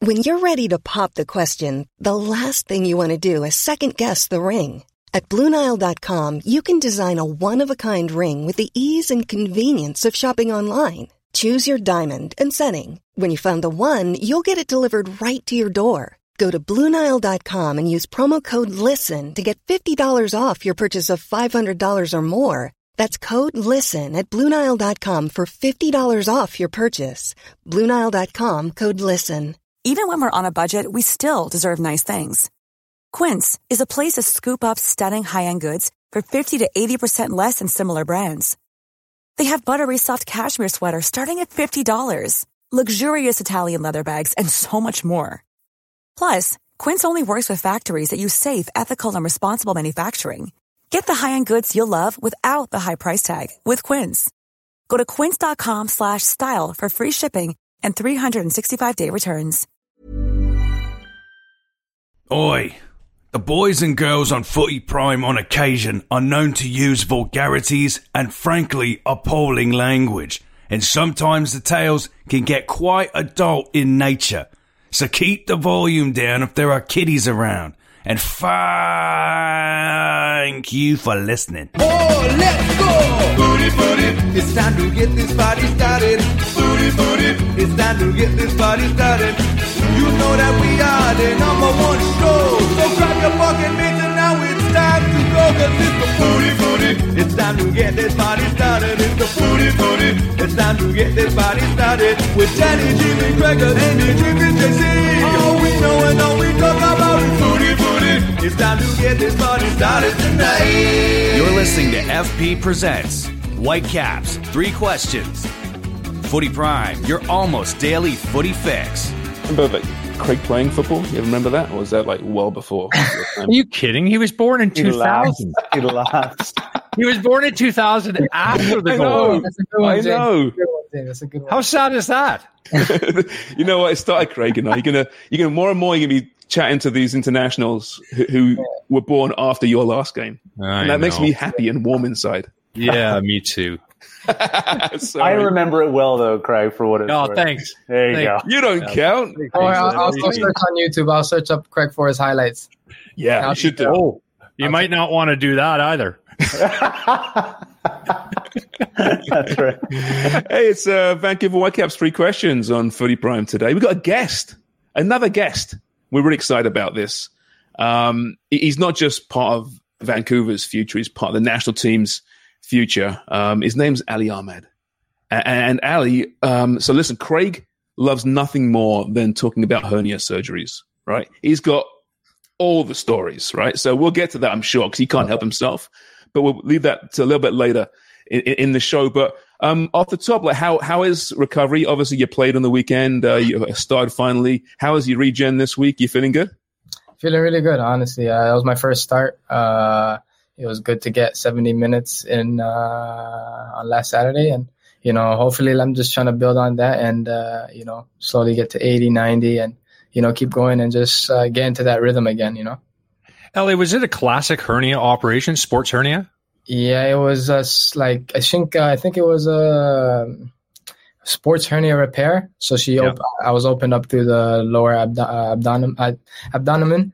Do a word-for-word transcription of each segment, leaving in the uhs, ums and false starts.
When you're ready to pop the question, the last thing you want to do is second-guess the ring. At Blue Nile dot com, you can design a one-of-a-kind ring with the ease and convenience of shopping online. Choose your diamond and setting. When you find the one, you'll get it delivered right to your door. Go to Blue Nile dot com and use promo code LISTEN to get fifty dollars off your purchase of five hundred dollars or more. That's code LISTEN at Blue Nile dot com for fifty dollars off your purchase. Blue Nile dot com, code LISTEN. Even when we're on a budget, we still deserve nice things. Quince is a place to scoop up stunning high-end goods for fifty to eighty percent less than similar brands. They have buttery soft cashmere sweaters starting at fifty dollars, luxurious Italian leather bags, and so much more. Plus, Quince only works with factories that use safe, ethical, and responsible manufacturing. Get the high-end goods you'll love without the high price tag with Quince. Go to quince dot com slash style for free shipping and three sixty-five day returns. Oi! The boys and girls on Footy Prime on occasion are known to use vulgarities and frankly appalling language, and sometimes the tales can get quite adult in nature. So keep the volume down if there are kiddies around, and thank you for listening. Oh, let's go! Booty, booty, it's time to get this party started. Booty, booty, it's time to get this party started. You know that we are the number one show. So grab your fucking mitts and now it's time to go. Cause it's the booty, booty, it's time to get this party started. It's the booty, booty, it's time to get this party started. With Danny, Jimmy, Gregor, Andy, Jimmy, J C. All we know and all we talk about is booty, booty. It's time to get this party started tonight. You're listening to F P Presents Whitecaps, Three Questions. Footy Prime, your almost daily footy fix. Remember like Craig playing football? You remember that? Or was that like well before? Are you kidding? He was born in two thousand. He laughs. He was born in two thousand after the I goal. know. That's a good one, I know. That's a good one. How sad is that? You know what? It started, Craig. You know, you're gonna, you're gonna more and more. You're gonna be chatting to these internationals who, who yeah. were born after your last game, I and that know. makes me happy and warm inside. Yeah, me too. I remember it well, though, Craig, for what it's Oh, worth. thanks. There you thanks. go. You don't yeah. count. Oh, I'll, I'll search on YouTube. I'll search up Craig for his highlights. Yeah, you should do. Oh, you I'll might not want to do that either. That's right. Hey, it's uh, Vancouver Whitecaps Three Questions on Footy Prime today. We've got a guest, another guest. We're really excited about this. Um, he's not just part of Vancouver's future; he's part of the national team's future. Um, his name's Ali Ahmed. And, and Ali, um, so listen, Craig loves nothing more than talking about hernia surgeries, right? He's got all the stories, right? So we'll get to that, I'm sure, because he can't help himself. But we'll leave that to a little bit later in, in the show. But um, off the top, like how how is recovery? Obviously, you played on the weekend. Uh, you started finally. How is your regen this week? You feeling good? Feeling really good, honestly. Uh, that was my first start. Uh, it was good to get seventy minutes in uh, on last Saturday. And, you know, hopefully I'm just trying to build on that and, uh, you know, slowly get to eighty, ninety and, you know, keep going and just uh, get into that rhythm again, you know. Ellie, was it a classic hernia operation, sports hernia? Yeah, it was uh, like, I think uh, I think it was a sports hernia repair. So she, yeah. op- I was opened up through the lower abdo- uh, abdomen, uh, abdomen.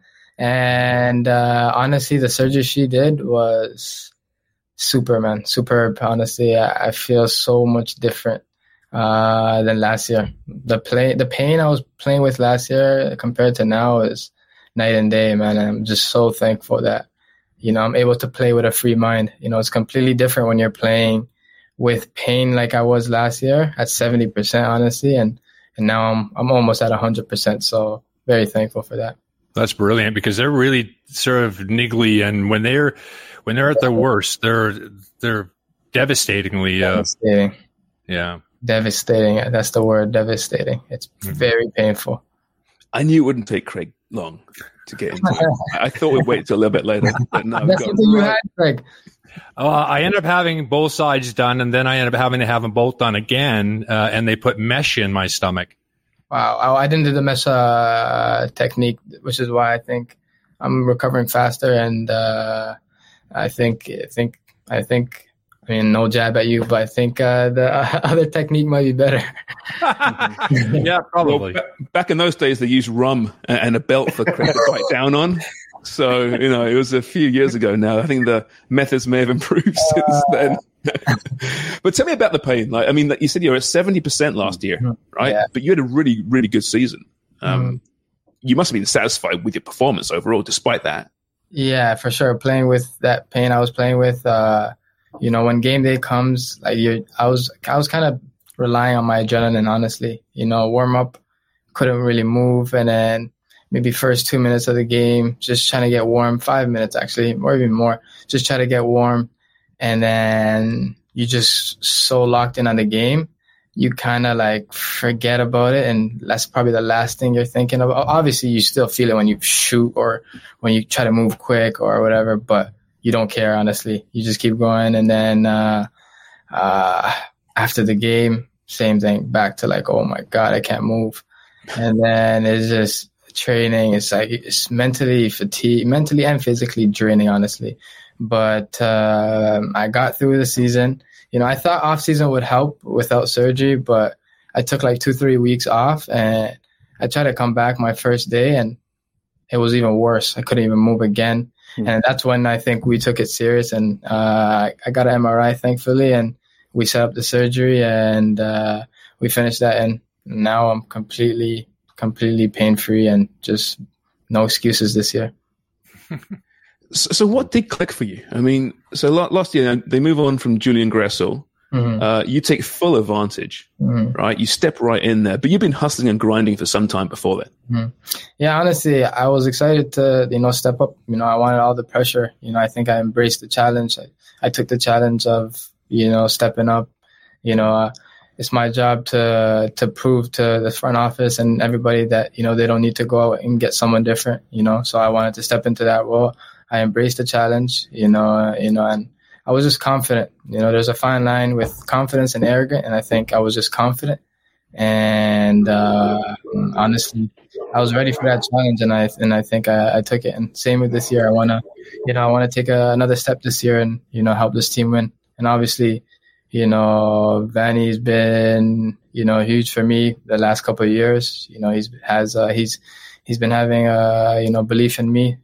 And uh, honestly, the surgery she did was super, man, superb. Honestly, I, I feel so much different uh, than last year. The play, the pain I was playing with last year compared to now is night and day, man. I'm just so thankful that, you know, I'm able to play with a free mind. You know, it's completely different when you're playing with pain like I was last year at seventy percent, honestly. And, and now I'm, I'm almost at one hundred percent. So very thankful for that. That's brilliant because they're really sort of niggly. And when they're, when they're at their worst, they're, they're devastatingly, uh, devastating. Yeah. Devastating. That's the word, devastating. It's mm-hmm. very painful. I knew it wouldn't take Craig long to get into it. I thought we'd wait till a little bit later. But no, That's got what you right. had, Craig. Uh, I ended up having both sides done, and then I ended up having to have them both done again, uh, and they put mesh in my stomach. Wow. I, I didn't do the mesh uh, technique, which is why I think I'm recovering faster, and uh, I think I think I think I mean, no jab at you, but I think uh, the uh, other technique might be better. Yeah, probably. Well, b- back in those days, they used rum and, and a belt for Craig to bite down on. So, you know, it was a few years ago now. I think the methods may have improved since then. But tell me about the pain. Like, I mean, you said you were at seventy percent last year, right? Yeah. But you had a really, really good season. Um, Mm-hmm. You must have been satisfied with your performance overall, despite that. Yeah, for sure. Playing with that pain I was playing with, uh, you know, when game day comes, like you, I was, I was kind of relying on my adrenaline, honestly. You know, warm up, couldn't really move, and then maybe first two minutes of the game, just trying to get warm. Five minutes actually, or even more, just try to get warm, and then you just so locked in on the game, you kind of like forget about it, and that's probably the last thing you're thinking about. Obviously, you still feel it when you shoot or when you try to move quick or whatever, but you don't care, honestly. You just keep going, and then uh, uh, after the game, same thing, back to like, oh my God, I can't move. And then it's just training. It's like it's mentally fatigued, mentally and physically draining, honestly. But uh, I got through the season. You know, I thought off season would help without surgery, but I took like two, three weeks off, and I tried to come back my first day, and it was even worse. I couldn't even move again. Mm-hmm. And that's when I think we took it serious, and uh, I got an M R I, thankfully, and we set up the surgery, and uh, we finished that, and now I'm completely, completely pain-free and just no excuses this year. So, so what did click for you? I mean, so last year they move on from Julian Gressel. Mm-hmm. Uh, you take full advantage, mm-hmm. right? You step right in there, but you've been hustling and grinding for some time before that. Mm-hmm. Yeah, honestly, I was excited to, you know, step up. You know, I wanted all the pressure. You know, I think I embraced the challenge. I, I took the challenge of, you know, stepping up. You know, uh, it's my job to to prove to the front office and everybody that, you know, they don't need to go out and get someone different. You know, so I wanted to step into that role. I embraced the challenge, you know, uh, you know, and I was just confident. You know, there's a fine line with confidence and arrogant, and I think I was just confident. And uh, honestly, I was ready for that challenge, and I and I think I, I took it. And same with this year. I wanna, you know, I wanna take a, another step this year and, you know, help this team win. And obviously, you know, Vanny's been, you know, huge for me the last couple of years. You know, he's has uh, he's he's been having a, you know, belief in me.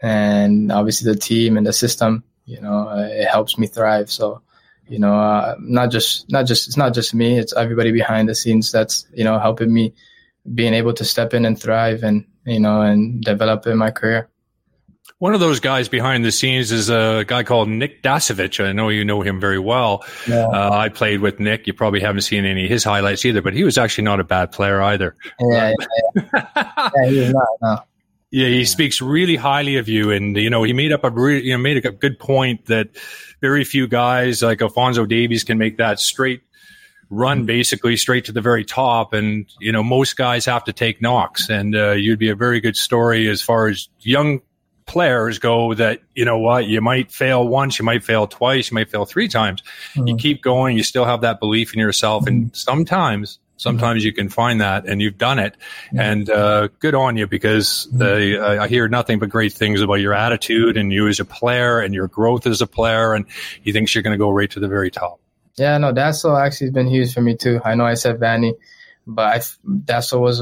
And obviously the team and the system, you know, uh, it helps me thrive. So, you know, uh, not just, not just, it's not just me, it's everybody behind the scenes that's, you know, helping me being able to step in and thrive and, you know, and develop in my career. One of those guys behind the scenes is a guy called Nick Dasovic. I know you know him very well. Yeah. Uh, I played with Nick. You probably haven't seen any of his highlights either, but he was actually not a bad player either. Yeah, yeah, yeah. yeah he was not, no. Yeah, he speaks really highly of you, and you know he made up a re- you know made a good point that very few guys like Alphonso Davies can make that straight run, basically straight to the very top, and you know most guys have to take knocks, and uh, you'd be a very good story as far as young players go. That you know what, you might fail once, you might fail twice, you might fail three times. Mm-hmm. You keep going, you still have that belief in yourself, mm-hmm. and sometimes. Sometimes you can find that, and you've done it, and uh, good on you because uh, I hear nothing but great things about your attitude and you as a player and your growth as a player, and he thinks you're going to go right to the very top. Yeah, no, Dasso actually has been huge for me too. I know I said Vanny, but I, Dasso was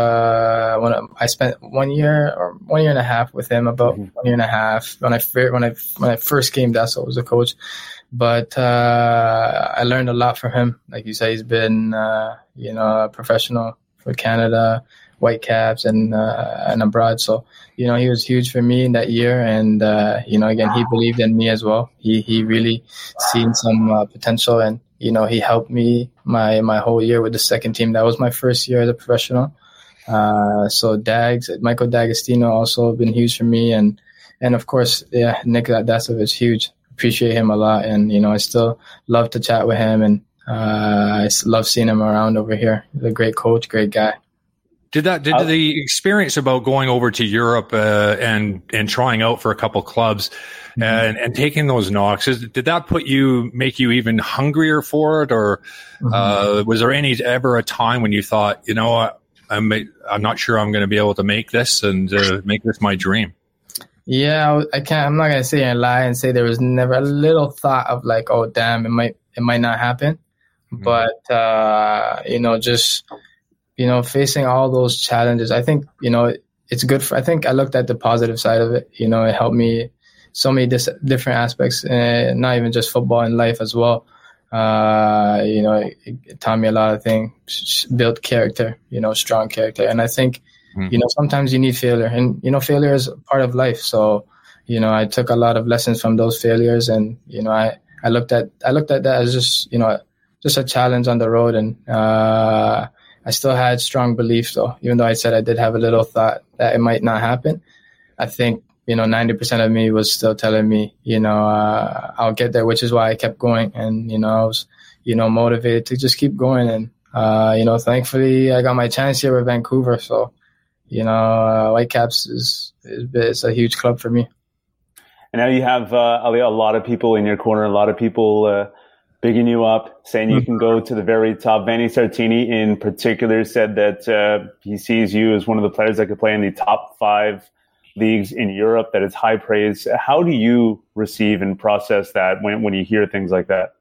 uh, when I spent one year or one year and a half with him, about mm-hmm. one year and a half when I when I when I first came. Dasso was a coach. But uh, I learned a lot from him. Like you say, he's been, uh, you know, a professional for Canada, Whitecaps, and uh, and abroad. So, you know, he was huge for me in that year. And, uh, you know, again, he believed in me as well. He he really seen some uh, potential. And, you know, he helped me my, my whole year with the second team. That was my first year as a professional. Uh, so Dags, Michael D'Agostino also been huge for me. And, and of course, yeah, Nick Dasovic, huge. Appreciate him a lot, and you know I still love to chat with him, and uh, I love seeing him around over here. He's a great coach, great guy. Did that? Did the experience about going over to Europe uh, and and trying out for a couple clubs mm-hmm. and and taking those knocks? Did that put you make you even hungrier for it, or mm-hmm. uh, was there any ever a time when you thought, you know, I'm I'm not sure I'm going to be able to make this and uh, make this my dream? Yeah, I can't. I'm not gonna sit here and lie and say there was never a little thought of like, oh damn, it might it might not happen. Mm-hmm. But uh, you know, just you know, facing all those challenges, I think you know it's good for. I think I looked at the positive side of it. You know, it helped me so many dis- different aspects, uh, not even just football, in life as well. Uh, you know, it, it taught me a lot of things, built character. You know, strong character, and I think. You know, sometimes you need failure, and, you know, failure is part of life. So, you know, I took a lot of lessons from those failures, and, you know, I, I looked at, I looked at that as just, you know, just a challenge on the road. And, uh, I still had strong belief though, even though I said I did have a little thought that it might not happen. I think, you know, ninety percent of me was still telling me, you know, uh, I'll get there, which is why I kept going. And, you know, I was, you know, motivated to just keep going. And, uh, you know, thankfully I got my chance here with Vancouver. So, You know, uh, Whitecaps is, is is a huge club for me. And now you have uh, a lot of people in your corner, a lot of people uh, bigging you up, saying you can go to the very top. Vanni Sartini in particular said that uh, he sees you as one of the players that could play in the top five leagues in Europe, that is high praise. How do you receive and process that when, when you hear things like that?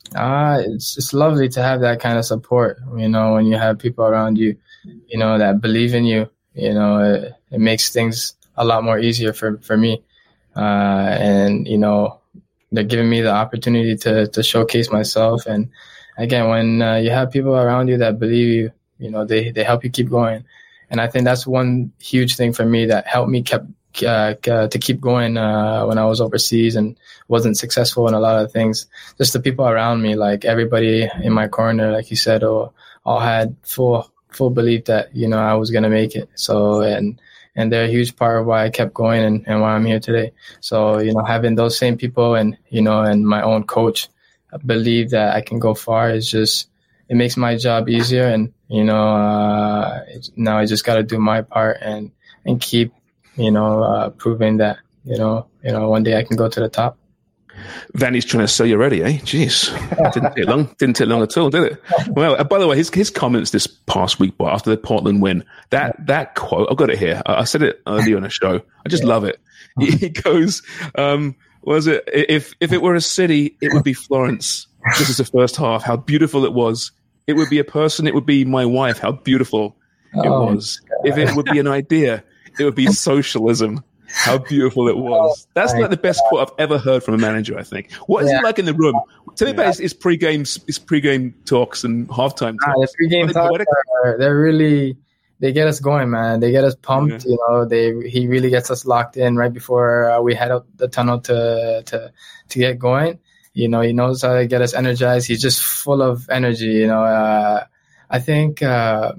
Uh, it's it's lovely to have that kind of support, you know, when you have people around you, you know, that believe in you. You know, it, it makes things a lot more easier for, for me. Uh, and, you know, they're giving me the opportunity to, to showcase myself. And again, when uh, you have people around you that believe you, you know, they, they help you keep going. And I think that's one huge thing for me that helped me kept, uh, to keep going uh, when I was overseas and wasn't successful in a lot of things. Just the people around me, like everybody in my corner, like you said, all, all had full full belief that, you know, I was going to make it. So, and, and they're a huge part of why I kept going and, and why I'm here today. So, you know, having those same people and, you know, and my own coach believe that I can go far is just, it makes my job easier. And, you know, uh, now I just got to do my part and, and keep, you know, uh, proving that, you know, you know, one day I can go to the top. Vanni's trying to sell you already, eh? Jeez. Didn't take long. Didn't take long at all, did it? Well, uh, by the way, his his comments this past week after the Portland win, that that quote, I've got it here. I, I said it earlier on the show. I just love it. He, he goes, um, was it, if, if it were a city, it would be Florence. This is the first half. How beautiful it was. It would be a person. It would be my wife. How beautiful it oh, was. If it would be an idea, it would be socialism. How beautiful it was. That's like the best quote I've ever heard from a manager, I think. What is yeah. it like in the room? Tell me about his, his pre-game, his pre-game talks and halftime talks. Ah, the pre-game talks, are, they're really, they get us going, man. They get us pumped, yeah. you know. They He really gets us locked in right before uh, we head up the tunnel to, to, to get going. You know, he knows how to get us energized. He's just full of energy, you know. Uh, I think, uh,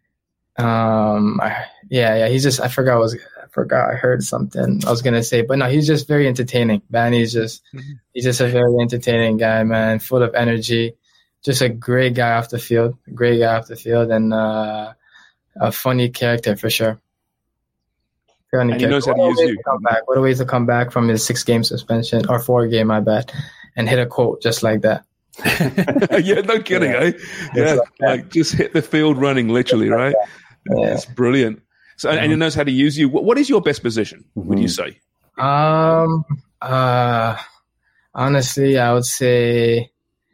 um, yeah, yeah, he's just, I forgot what was I forgot I heard something I was gonna say, but no, he's just very entertaining. Vanni's just mm-hmm. he's just a very entertaining guy, man, full of energy. Just a great guy off the field, a great guy off the field, and uh, a funny character for sure. Funny and he knows how to use you. To come back. What a way to come back from his six game suspension or four game, I bet, and hit a quote just like that. Yeah, no kidding, yeah. eh? Yeah, like, like just hit the field running, literally, right? Yeah. It's brilliant. So, and he knows how to use you. What, what is your best position, would you say? Um, uh, honestly, I would say,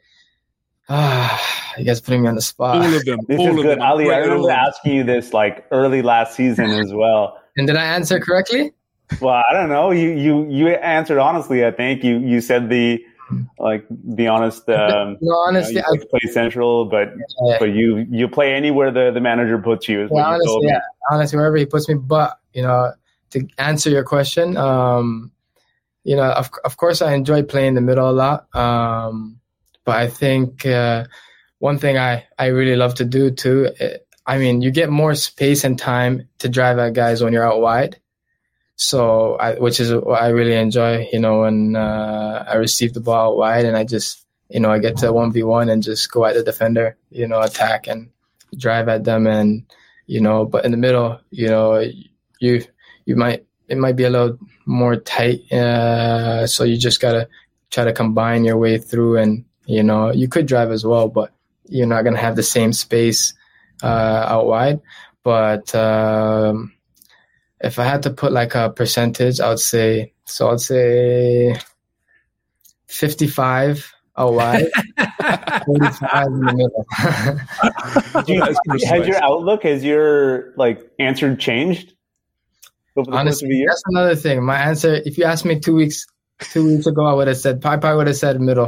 ah, uh, you guys putting me on the spot. All of them. This all is of good. them. Ali, I remember asking you this like early last season as well. And did I answer correctly? Well, I don't know. You, you, you answered honestly, I think. You, you said the, like, be honest, um, no, honestly, you know, you I, play central, but yeah. but you you play anywhere the, the manager puts you. Is yeah, what honestly, you told me. Yeah, honestly, wherever he puts me. But you know, to answer your question, um, you know, of of course, I enjoy playing the middle a lot. Um, but I think uh, one thing I I really love to do too. It, I mean, you get more space and time to drive at guys when you're out wide. So, I, which is what I really enjoy, you know, when uh, I receive the ball out wide and I just, you know, I get to one v one and just go at the defender, you know, attack and drive at them. And, you know, but in the middle, you know, you, you might, it might be a little more tight. Uh, so you just got to try to combine your way through and, you know, you could drive as well, but you're not going to have the same space uh, out wide. But, um, if I had to put like a percentage, I would say, so I'd say fifty-five out wide, forty-five in the middle. you, has your outlook, has your like answer changed over the Honestly, course of a year? That's another thing. My answer, if you asked me two weeks two weeks ago, I would have said, I probably would have said middle.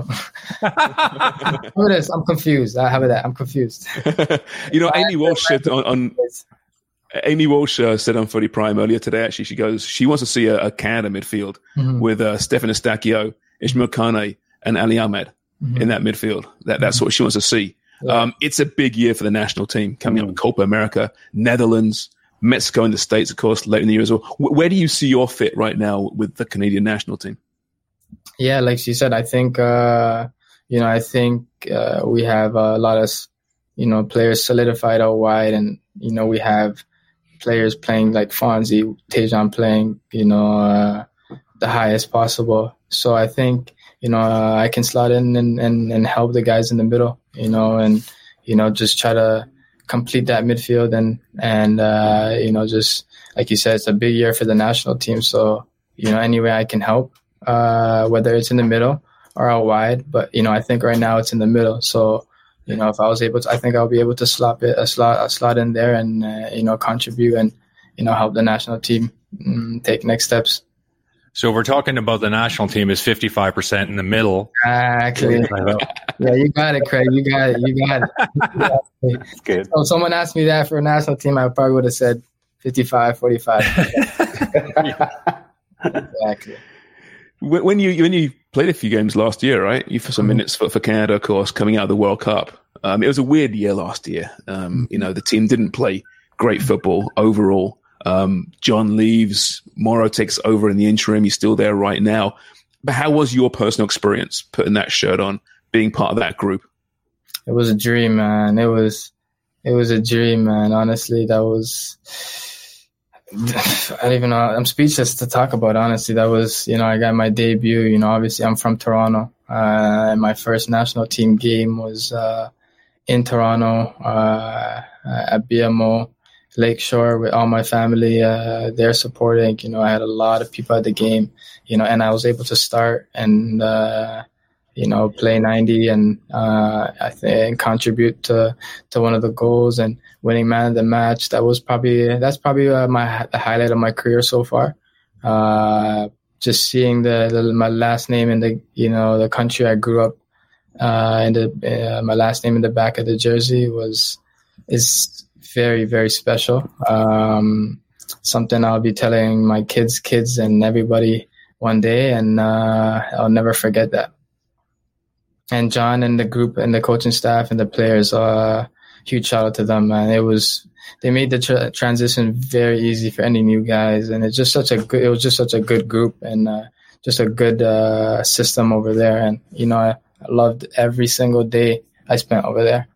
I'm confused. I have that. I'm confused. You know, Amy Walsh said on, on Amy Walsh uh, said on Footy Prime earlier today, actually, she goes, she wants to see a, a Canada midfield mm-hmm. with uh, Stefan Eustáquio, Ismail Kane, and Ali Ahmed mm-hmm. in that midfield. That That's what she wants to see. Yeah. Um, it's a big year for the national team coming mm-hmm. up with Copa America, Netherlands, Mexico, and the States, of course, late in the year as well. W- where do you see your fit right now with the Canadian national team? Yeah, like she said, I think, uh, you know, I think uh, we have a lot of, you know, players solidified out wide, and, you know, we have players playing like Fonzie, Tejan playing, you know, uh, the highest possible. So I think, you know, uh, I can slot in and, and, and help the guys in the middle, you know, and, you know, just try to complete that midfield and, and uh, you know, just like you said, it's a big year for the national team. So, you know, any way I can help, uh, whether it's in the middle or out wide. But, you know, I think right now it's in the middle. So, you know, if I was able to, I think I'll be able to slot it, a slot, a slot in there and, uh, you know, contribute and, you know, help the national team um, take next steps. So we're talking about the national team is fifty-five percent in the middle. Exactly. Yeah, you got it, Craig. You got it. You got it. That's good. So if someone asked me that for a national team, I probably would have said fifty-five, forty-five. Exactly. When you when you played a few games last year, right? You for some mm-hmm. minutes for, for Canada, of course, coming out of the World Cup. Um, it was a weird year last year. Um, mm-hmm. You know, the team didn't play great football overall. Um, John leaves, Morrow takes over in the interim. He's still there right now. But how was your personal experience putting that shirt on, being part of that group? It was a dream, man. It was, it was a dream, man. Honestly, that was, I don't even know. I'm speechless to talk about, honestly. That was, you know, I got my debut, you know, obviously I'm from Toronto. Uh, and my first national team game was, uh, in Toronto, uh, at B M O. Lakeshore with all my family, uh, they're supporting, you know, I had a lot of people at the game, you know, and I was able to start and, uh, you know, play ninety and, uh, I think contribute to, to one of the goals and winning man of the match. That was probably, that's probably uh, my, the highlight of my career so far. Uh, just seeing the, the, my last name in the, you know, the country I grew up, uh, in the, uh, my last name in the back of the jersey was, is, very, very special. Um, something I'll be telling my kids, kids and everybody one day. And, uh, I'll never forget that. And John and the group and the coaching staff and the players, uh, huge shout out to them, man. It was, they made the tra- transition very easy for any new guys. And it's just such a good, it was just such a good group and, uh, just a good, uh, system over there. And, you know, I, I loved every single day I spent over there.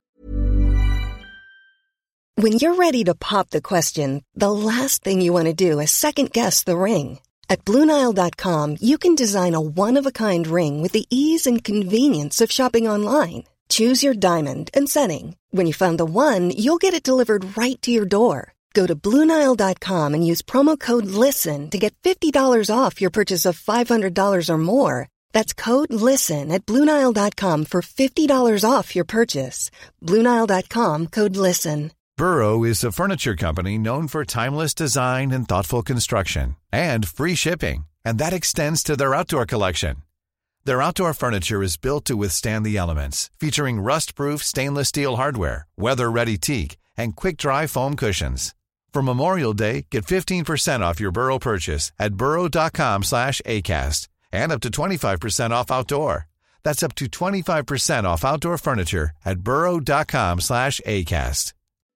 When you're ready to pop the question, the last thing you want to do is second-guess the ring. At Blue Nile dot com, you can design a one-of-a-kind ring with the ease and convenience of shopping online. Choose your diamond and setting. When you find the one, you'll get it delivered right to your door. Go to Blue Nile dot com and use promo code LISTEN to get fifty dollars off your purchase of five hundred dollars or more. That's code LISTEN at Blue Nile dot com for fifty dollars off your purchase. Blue Nile dot com, code LISTEN. Burrow is a furniture company known for timeless design and thoughtful construction, and free shipping, and that extends to their outdoor collection. Their outdoor furniture is built to withstand the elements, featuring rust-proof stainless steel hardware, weather-ready teak, and quick-dry foam cushions. For Memorial Day, get fifteen percent off your Burrow purchase at burrow.com slash ACAST, and up to twenty-five percent off outdoor. That's up to twenty-five percent off outdoor furniture at burrow.com slash ACAST.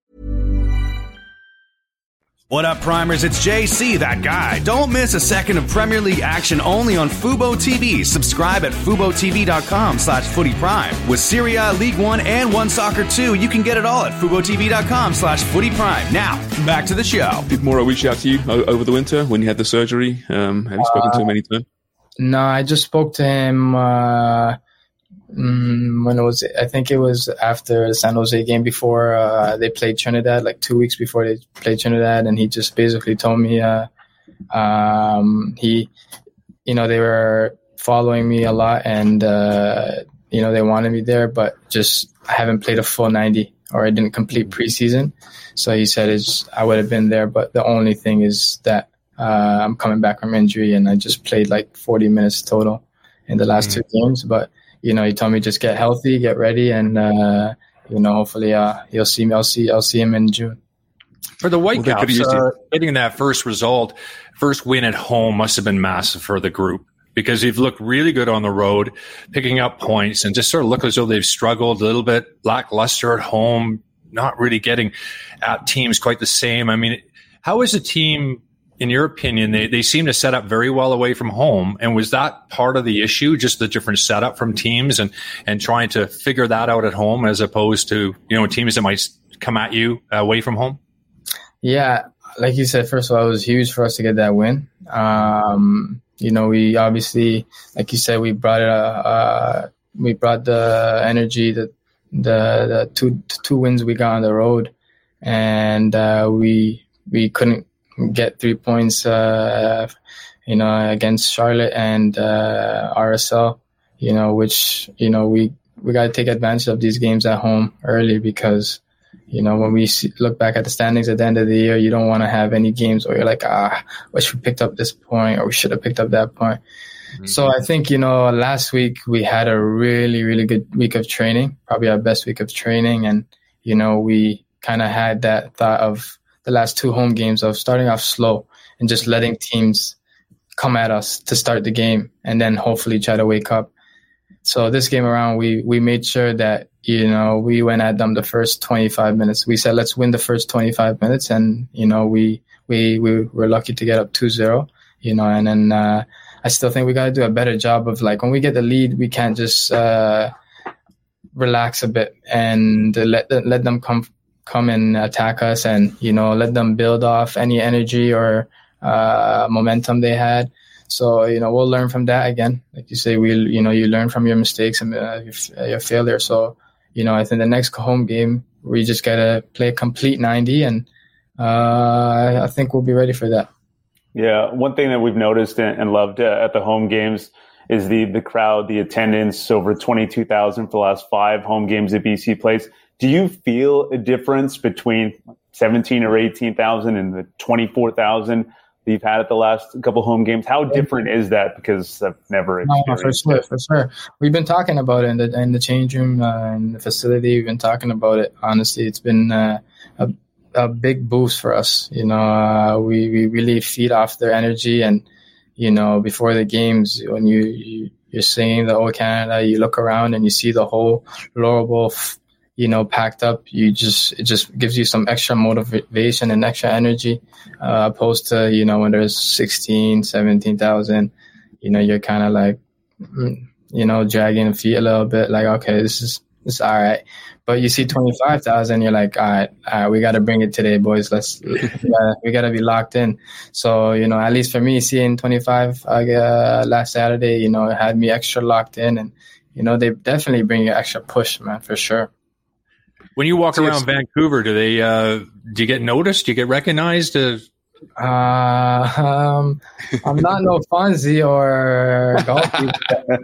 What up, Primers? It's J C, that guy. Don't miss a second of Premier League action only on Fubo T V. Subscribe at FuboTV.com slash Footy Prime. With Serie A, League One, and One Soccer two, you can get it all at FuboTV.com slash Footy Prime. Now, back to the show. Did Morrow reach out to you over the winter when you had the surgery? Um, have you spoken uh, to him any time? No, I just spoke to him uh, Mm, when it was, I think it was after the San Jose game before uh, they played Trinidad, like two weeks before they played Trinidad, and he just basically told me uh, um, he, you know, they were following me a lot, and uh, you know, they wanted me there, but just I haven't played a full ninety, or I didn't complete preseason. So he said it's I would have been there, but the only thing is that uh, I'm coming back from injury, and I just played like forty minutes total in the last mm-hmm. two games, but. You know, he told me just get healthy, get ready, and uh, you know, hopefully, uh, he'll see me. I'll see. I'll see him in June. For the Whitecaps, uh, getting that first result, first win at home must have been massive for the group because they've looked really good on the road, picking up points, and just sort of look as though they've struggled a little bit, lackluster at home, not really getting at teams quite the same. I mean, how is the team? In your opinion, they, they seem to set up very well away from home. And was that part of the issue, just the different setup from teams and, and trying to figure that out at home as opposed to, you know, teams that might come at you away from home? Yeah, like you said, first of all, it was huge for us to get that win. Um, you know, we obviously, like you said, we brought it, uh, we brought the energy, the, the, the two, two wins we got on the road, and uh, we, we couldn't get three points, uh, you know, against Charlotte and uh, R S L, you know, which, you know, we, we got to take advantage of these games at home early because, you know, when we see, look back at the standings at the end of the year, you don't want to have any games where you're like, ah, wish we picked up this point or we should have picked up that point. Mm-hmm. So I think, you know, last week we had a really, really good week of training, probably our best week of training. And, you know, we kind of had that thought of, the last two home games of starting off slow and just letting teams come at us to start the game and then hopefully try to wake up. So this game around, we, we made sure that, you know, we went at them the first twenty-five minutes. We said, let's win the first twenty-five minutes. And, you know, we, we, we were lucky to get up two zero, you know, and then, uh, I still think we got to do a better job of like, when we get the lead, we can't just, uh, relax a bit and let, let them come come and attack us and, you know, let them build off any energy or uh, momentum they had. So, you know, we'll learn from that again. Like you say, we'll, you know, you learn from your mistakes and uh, your, your failure. So, you know, I think the next home game, we just got to play a complete ninety and uh, I think we'll be ready for that. Yeah. One thing that we've noticed and loved uh, at the home games is the, the crowd, the attendance, over twenty-two thousand for the last five home games that B C plays. Do you feel a difference between seventeen or eighteen thousand and the twenty-four thousand that you've had at the last couple home games? How different is that? Because I've never experienced no, for sure, it. For sure. We've been talking about it in the, in the change room, uh, in the facility. We've been talking about it. Honestly, it's been uh, a, a big boost for us. You know, uh, we, we really feed off their energy. And, you know, before the games, when you, you, you're seeing the old Canada, you look around and you see the whole Laurel Bowl f- you know, packed up, you just, it just gives you some extra motivation and extra energy, uh, opposed to, you know, when there's sixteen, seventeen thousand, you know, you're kind of like, you know, dragging the feet a little bit, like, okay, this is, this is all right. But you see twenty-five thousand, you're like, all right, all right, we got to bring it today, boys. Let's, we gotta, we got to be locked in. So, you know, at least for me, seeing twenty-five, uh, last Saturday, you know, it had me extra locked in and, you know, they definitely bring you extra push, man, for sure. When you walk around Vancouver, do they uh, do you get noticed? Do you get recognized? Uh, uh, um, I'm not no Fonzie or Galdi.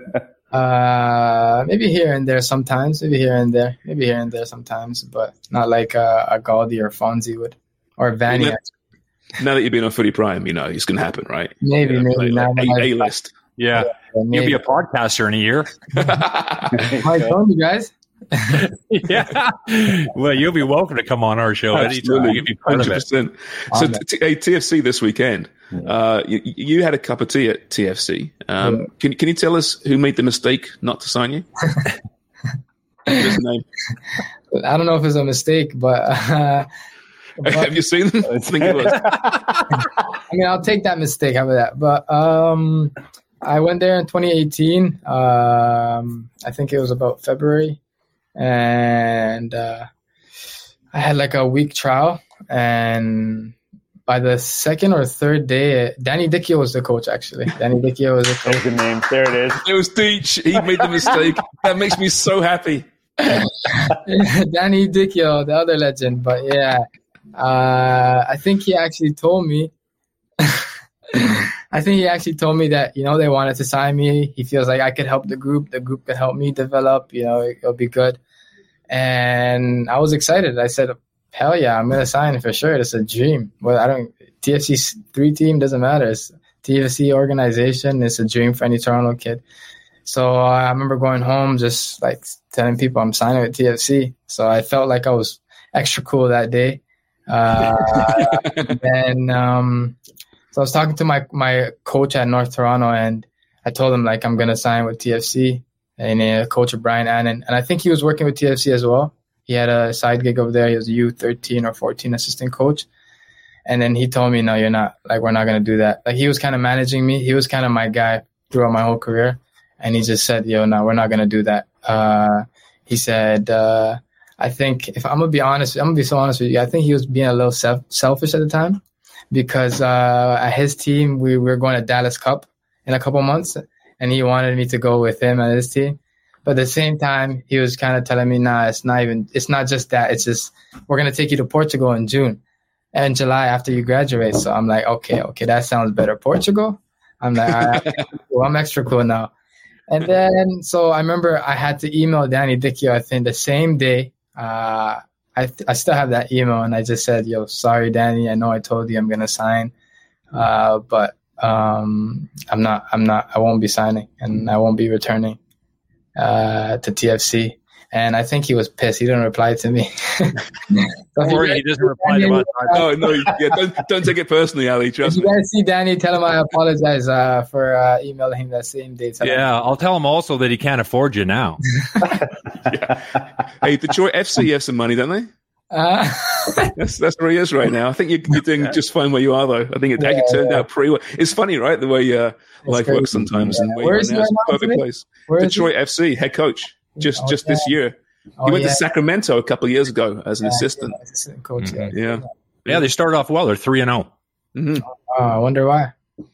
uh, maybe here and there sometimes. Maybe here and there. Maybe here and there sometimes, but not like uh, a Galdi or Fonzie would or Vanny. Now, now that you've been on Footy Prime, you know it's going to happen, right? Maybe, you know, maybe like, like A list. Yeah, yeah you'll be a podcaster in a year. I told you guys. Yeah, well, you'll be welcome to come on our show anytime. You'll be part one hundred percent. Of it. So, t- hey, T F C this weekend. Uh, you, you had a cup of tea at T F C. Um, yeah. Can can you tell us who made the mistake not to sign you? His name? I don't know if it's a mistake, but, uh, but have you seen them? I think it was. I mean, I'll take that mistake. How about that? But um, I went there in twenty eighteen. Um, I think it was about February. And uh, I had like a week trial, and by the second or third day, Danny Dichio was the coach, actually. Danny Dichio was the coach. There's the name. There it is. It was Deitch. He made the mistake. That makes me so happy. Danny Dichio, the other legend. But yeah, uh, I think he actually told me, I think he actually told me that, you know, they wanted to sign me. He feels like I could help the group. The group could help me develop. You know, it'll be good. And I was excited. I said, hell yeah, I'm going to sign for sure. It's a dream. Well, I don't, T F C three team doesn't matter. It's T F C organization. It's a dream for any Toronto kid. So uh, I remember going home, just like telling people I'm signing with T F C. So I felt like I was extra cool that day. Uh, and um, so I was talking to my, my coach at North Toronto, and I told him like I'm going to sign with T F C. And uh, Coach Brian Annan. And I think he was working with T F C as well. He had a side gig over there. He was a U thirteen or fourteen assistant coach. And then he told me, no, you're not. Like, we're not going to do that. Like, he was kind of managing me. He was kind of my guy throughout my whole career. And he just said, yo, no, we're not going to do that. Uh, he said, uh, I think, if I'm going to be honest, I'm going to be so honest with you, I think he was being a little self- selfish at the time because uh, at his team, we, we were going to Dallas Cup in a couple months. And he wanted me to go with him and his team. But at the same time, he was kind of telling me, nah, it's not even, it's not just that. It's just, we're going to take you to Portugal in June and July after you graduate. So I'm like, okay, okay, that sounds better. Portugal? I'm like, all right, well, I'm extra cool now. And then, so I remember I had to email Danny Dichio, I think the same day. Uh, I I still have that email, and I just said, yo, sorry, Danny. I know I told you I'm going to sign, uh, but Um, I'm not, I'm not, I won't be signing and I won't be returning, uh, to T F C. And I think he was pissed. He didn't reply to me. Don't worry, he doesn't reply to us. No, no, yeah, don't, don't take it personally, Ali. Trust if me. you guys see Danny, tell him I apologize, uh, for, uh, emailing him that same day. Tell yeah. him. I'll tell him also that he can't afford you now. Yeah. Hey, Detroit F C have some money, don't they? Uh, that's that's where he is right now. I think you're, you're doing just fine where you are, though. I think it, yeah, it turned yeah. out pretty well. It's funny, right? The way uh, life crazy. works sometimes. Yeah. And where, Where you is are he now right is now, a perfect today? place. Where is Detroit F C head coach just oh, just yeah. this year. Oh, he went yeah. to Sacramento a couple of years ago as an Yeah, assistant. yeah, assistant coach. Mm-hmm. Yeah. Yeah. Yeah, they started off well. They're three and zero. Mm-hmm. Oh, I wonder why.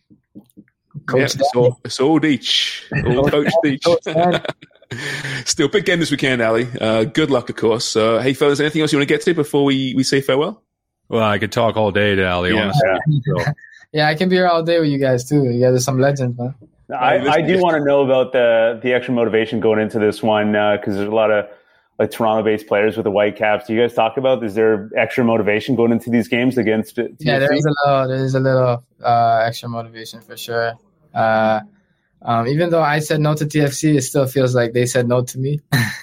Coach Yeah, it's all, it's all Deitch. All Coach Deitch. Still, big game this weekend, Ali. Uh, good luck, of course. Uh, hey, fellas, anything else you want to get to before we, we say farewell? Well, I could talk all day to Ali. Yeah. Honestly. So. Yeah, I can be here all day with you guys too. You guys are some legends, man. I, I do want to know about the the extra motivation going into this one because uh, there's a lot of like Toronto-based players with the Whitecaps. Do you guys talk about? Is there extra motivation going into these games against? T F C? Yeah, there is a little, there is a little uh, extra motivation for sure. Uh, um, even though I said no to T F C, it still feels like they said no to me.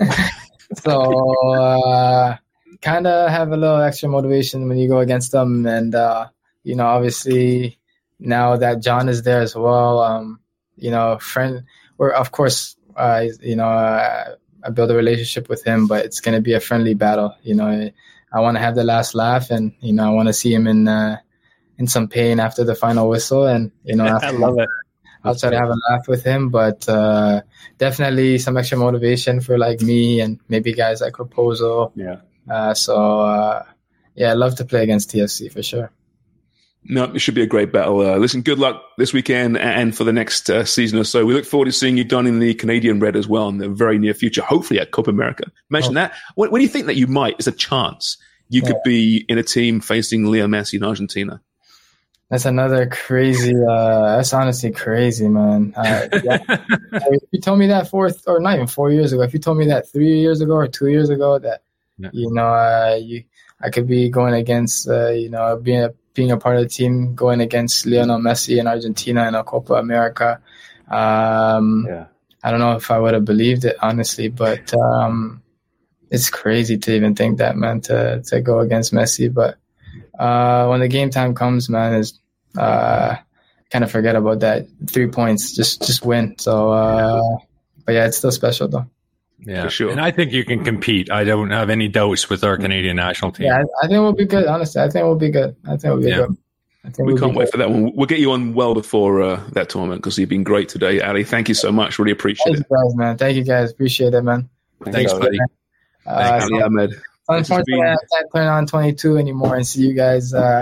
so uh, kind of have a little extra motivation when you go against them, and uh, you know, obviously now that John is there as well, um, you know, friend. We're of course, uh, you know. Uh, I build a relationship with him, but it's going to be a friendly battle. You know, I, I want to have the last laugh, and you know, I want to see him in uh, in some pain after the final whistle, and you know, after I love it. I'll try to have a laugh with him, but uh, definitely some extra motivation for like me and maybe guys like Raposo. Yeah. Uh, so uh, yeah, I love to play against T F C for sure. No, it should be a great battle. Uh, listen, good luck this weekend and for the next uh, season or so. We look forward to seeing you donning the Canadian red as well in the very near future, hopefully at Copa America. Imagine oh. that. When, when do you think that you might, as a chance, you yeah. could be in a team facing Leo Messi in Argentina? That's another crazy, uh, that's honestly crazy, man. Uh, yeah. If you told me that four, or not even four years ago, if you told me that three years ago or two years ago, that, yeah. you know, uh, you, I could be going against, uh, you know, being a, being a part of the team, going against Lionel Messi in Argentina in a Copa America. Um, yeah. I don't know if I would have believed it, honestly, but um, it's crazy to even think that, man, to, to go against Messi. But uh, when the game time comes, man, is uh, kind of forget about that. Three points, just just win. So, uh, but yeah, it's still special, though. Yeah, for sure. And I think you can compete. I don't have any doubts with our Canadian national team. Yeah, I, I think we'll be good. Honestly, I think we'll be good. I think we'll be yeah. good. I think we we'll can't wait good. for that one. We'll get you on well before uh, that tournament because you've been great today, Ali. Thank you so much. Really appreciate Thank it. you guys, man. Thank you guys. Appreciate it, man. Thanks, buddy. Uh, Thanks, Ali Ahmed. Unfortunately, I can't turn on twenty-two anymore and see you guys uh,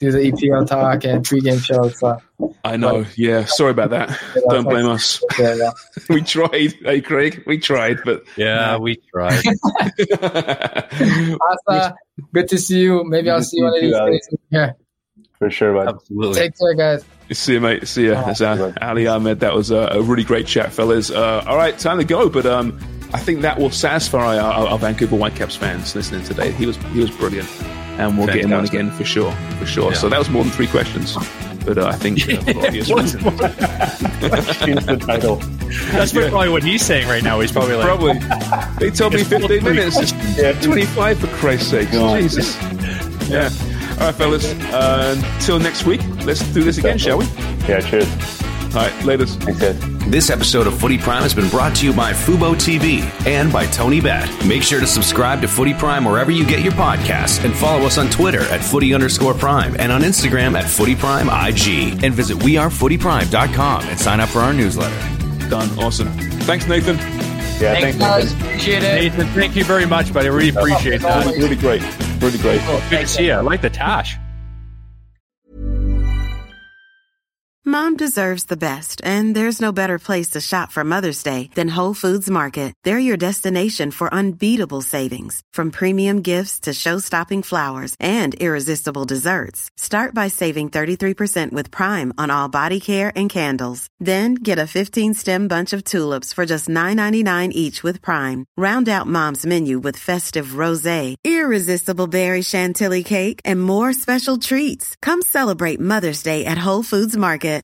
do the E P L talk and pregame show. So. I know. But, yeah. Sorry about that. Yeah, Don't blame us. Yeah, yeah. We tried. Hey, Craig. We tried, but yeah, no. we tried. Asa, good to see you. Maybe I'll see you one of these days. Yeah. For sure, bud. Absolutely. Take care, guys. See you, mate. See you. That's uh, Ali Ahmed. That was a, a really great chat, fellas. Uh, all right, time to go. But um, I think that will satisfy our, our, our Vancouver Whitecaps fans listening today. He was he was brilliant, and we'll Fantastic. get him on again for sure, for sure. Yeah. So that was more than three questions. But uh, I think uh, for obvious reasons. Change the title. That's yeah. probably what he's saying right now. He's probably like, probably. They told me fifteen minutes. It's yeah. twenty-five for Christ's sake. Oh, Jesus. Yeah. All right, fellas. Uh, until next week, let's do this again, shall we? Yeah, cheers. All right, later. Thanks, guys. This episode of Footy Prime has been brought to you by Fubo T V and by Tony Bet. Make sure to subscribe to Footy Prime wherever you get your podcasts and follow us on Twitter at Footy underscore Prime and on Instagram at Footy Prime I G. And visit we are footy prime dot com and sign up for our newsletter. Done. Awesome. Thanks, Nathan. Yeah, thanks, thanks guys. Nathan. Appreciate it. Nathan, thank you very much, buddy. I really appreciate that. Really great. Really great. Oh, good to see you. I like the tash. Mom deserves the best, and there's no better place to shop for Mother's Day than Whole Foods Market. They're your destination for unbeatable savings, from premium gifts to show-stopping flowers and irresistible desserts. Start by saving thirty-three percent with Prime on all body care and candles. Then get a fifteen-stem bunch of tulips for just nine ninety-nine each with Prime. Round out Mom's menu with festive rosé, irresistible berry chantilly cake, and more special treats. Come celebrate Mother's Day at Whole Foods Market.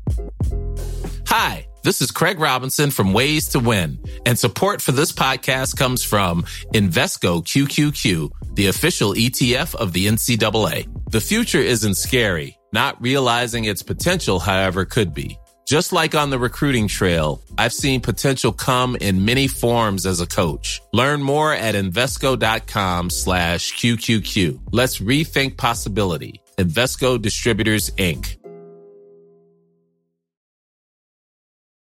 Hi, this is Craig Robinson from Ways to Win, and support for this podcast comes from Invesco Q Q Q, the official E T F of the N C double A. The future isn't scary. Not realizing its potential, however, could be. Just like on the recruiting trail, I've seen potential come in many forms as a coach. Learn more at Invesco.com slash QQQ. Let's rethink possibility. Invesco Distributors, Incorporated.